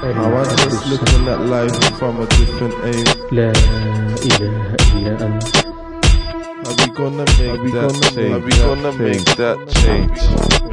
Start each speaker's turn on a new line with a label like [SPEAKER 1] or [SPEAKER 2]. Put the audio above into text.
[SPEAKER 1] How I just looking at life from a different aim.
[SPEAKER 2] لا إله إلا أنت.
[SPEAKER 1] Are we gonna make that change?